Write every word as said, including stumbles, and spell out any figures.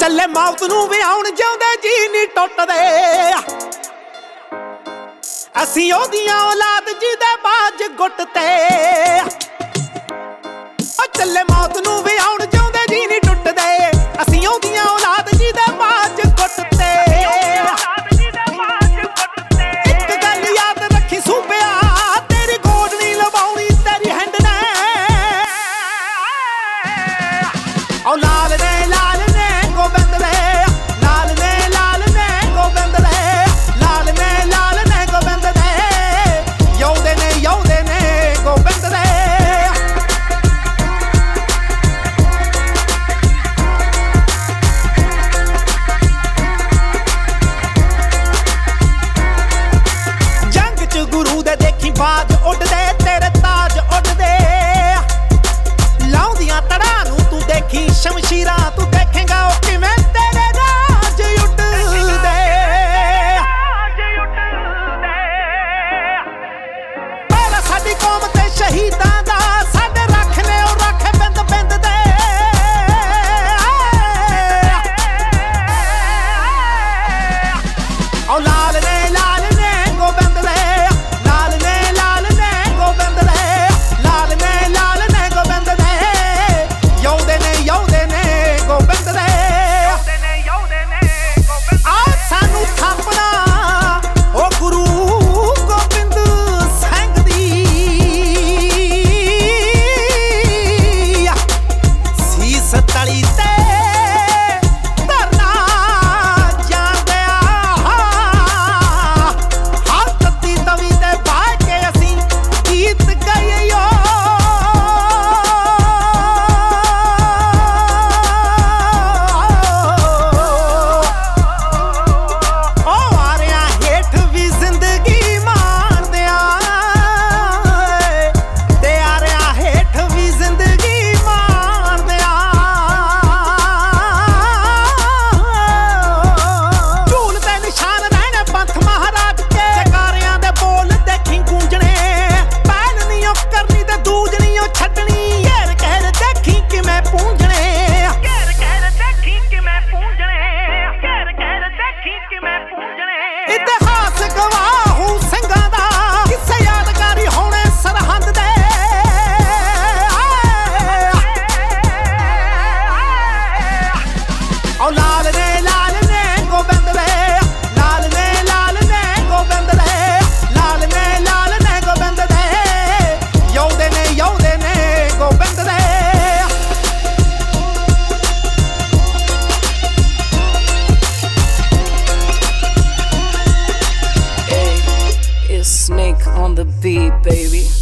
ਚੱਲੇ ਮੌਤ ਨੂੰ ਵਿਆਉਣ ਜਿਉਂਦੇ ਜੀ ਨਹੀਂ ਟੁੱਟਦੇ। ਅਸੀਂ ਉਹਦੀਆਂ ਔਲਾਦ ਜਿਹਦੇ ਬਾਜ ਗੁੱਟ ਤੇ। ਉਹ ਚੱਲੇ ਮੌਤ ਨੂੰ ਵਿਆਉਣ ਜਿਉਂਦੇ ਜੀ ਨਹੀਂ ਟੁੱਟਦੇ। ਅਸੀਂ ਉਹਦੀਆਂ ਔਲਾਦ ਜਿਹਦੇ ਬਾਜ ਗੁੱਟ ਤੇ। ਇੱਕ ਗੱਲ ਯਾਦ ਰੱਖੀ ਸੂਬਿਆ, ਤੇਰੀ ਗੋਡ ਨਹੀਂ ਲਵਾਉਣੀ ਤੇਰੀ ਹੈਂਡ ਨੇ। ਉਹ ਲਾਲ ਨੇ ਲਾਲ ਨੇ ਗੋਬਿੰਦ ਦੇ, ਲਾਲ ਨੇ ਲਾਲ ਨੇ ਗੋਬਿੰਦ ਦੇ, ਲਾਲ ਨੇ ਲਾਲ ਨੇ ਗੋਬਿੰਦ ਦੇ, ਯੋਧੇ ਨੇ ਯੋਧੇ ਨੇ ਗੋਬਿੰਦ ਦੇ। ਜੰਗ ਚ ਗੁਰੂ ਦੇ ਦੇਖੀ ਬਾਜ ਉੱਡਦੇ, ਤੇਰੇ ਤਾਜ ਉੱਡਦੇ। ਲਾਉਂਦੀਆਂ ਤੜਾਂ ਨੂੰ ਤੂੰ ਦੇਖੀ ਸ਼ਮਸ਼ੀਰਾਂ, ਤੂੰ ਦੇਖੇਗਾ ਉਹ ਕਿਵੇਂ ਤੇਰੇ ਰਾਜ ਉੱਡਦੇ। ਪਹਿਲਾਂ ਸਾਡੀ ਕੌਮ ਤੇ ਸ਼ਹੀਦਾਂ ਦਾ, ਸਾਡੇ ਰੱਖ ਨੇ ਉਹ ਰੱਖੇ ਬਿੰਦ ਬਿੰਦ ਦੇ। ਉਹ ਲਾਲ ਨੇ ਲਾਲ ਨੇ ਗੋਬਿੰਦ ਦੇ, ਲਾਲ ਨੇ ਲਾਲ ਨੇ ਗੋਬਿੰਦ ਦੇ, ਲਾਲ ਨੇ ਲਾਲ ਨੇ ਗੋਬਿੰਦ ਦੇ, ਯੋਧੇ ਨੇ ਯੋਧੇ ਨੇ ਗੋਬਿੰਦ ਦੇ। ਆਹ ਸਾਨੂੰ ਥਾਪਣਾ ਉਹ ਗੁਰੂ ਗੋਬਿੰਦ ਸਿੰਘ ਦੀ, ਸੀਸ ਤਲੀ ਤੇ ਧਰਨਾ ਜਾਂਦਿਆ। ਹਰ ਤੱਤੀ ਤਵੀ ਤੇ ਬਾਹ ਕੇ ਅਸੀਂ ਗੀਤ ਗਾਈਓ। ਉਹ ਆਰਿਆਂ ਹੇਠ ਵੀ ਜ਼ਿੰਦਗੀ ਮਾਣਦਿਆਂ, ਤੇ ਆਰਿਆਂ ਹੇਠ ਵੀ ਜ਼ਿੰਦਗੀ ਮਾਣਦਿਆਂ। ਝੂਲ ਤੇ ਨਿਸ਼ਾਨ ਰਹਿਣੇ ਪੰਥ ਮਹਾਰਾਜ ਕੇ, ਜਕਾਰਿਆਂ ਦੇ ਬੋਲ ਦੇਖੀ ਗੂੰਜਣੇ। ਪਹਿਲ ਨੀ ਉਹ ਕਰਨੀ ਤੇ ਦੂਜ ਨੀ ਉਹ ਛੱਡਣੀ, ਘੇਰ ਘੇਰ ਦੇਖੀ ਕਿਵੇਂ ਪੂੰਝਣੇ। ਘੇਰ ਘੇਰ ਦੇਖੀ ਕਿਵੇਂ ਪੂੰਝਣੇ, ਘੇਰ ਘੇਰ ਦੇਖੀ ਕਿਵੇਂ ਪੂੰਝਣੇ। ਇਤਿਹਾਸ ਗਵਾਹੂ ਸਿੰਘਾਂ ਦਾ, ਕਿਸੇ ਯਾਦਗਾਰੀ ਹੋਣੇ ਸਰਹੰਦ ਦੇ। ਉਹ ਲਾਲ ਨੇ ਲਾਲ ਨੇ ਗੋਬਿੰਦ ਦੇ, ਲਾਲ ਨੇ ਲਾਲ ਨੇ ਗੋਬਿੰਦ ਦੇ, ਲਾਲ ਨੇ ਲਾਲ ਨੇ ਗੋਬਿੰਦ ਦੇ, ਯੋਧੇ ਨੇ ਯੋਧੇ ਨੇ ਗੋਬਿੰਦ ਦੇ। Hey, it's Snake on the beat, baby.